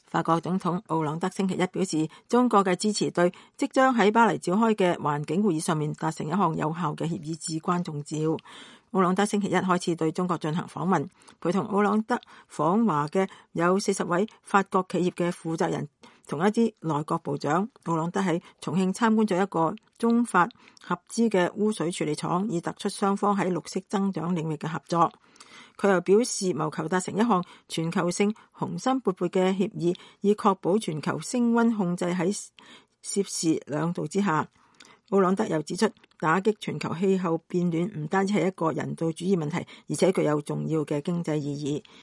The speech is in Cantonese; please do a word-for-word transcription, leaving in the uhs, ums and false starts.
法國總統奧朗德星期一表示，中國嘅支持對即將喺巴黎召開嘅環境會議上面達成一項有效嘅協議至關重要。奧朗德星期一開始對中國進行訪問，陪同奧朗德訪華嘅有四十位法國企業嘅負責人同一啲內閣部長。奧朗德喺重慶參觀咗一個中法合資嘅污水處理廠，以突出雙方喺綠色增長領域嘅合作。佢又表示，謀求達成一項全球性雄心勃勃嘅協議，以確保全球升溫控制喺攝氏兩度之下。奧朗德又指出，打擊全球氣候變暖唔單止係一個人道主義問題，而且具有重要嘅經濟意義。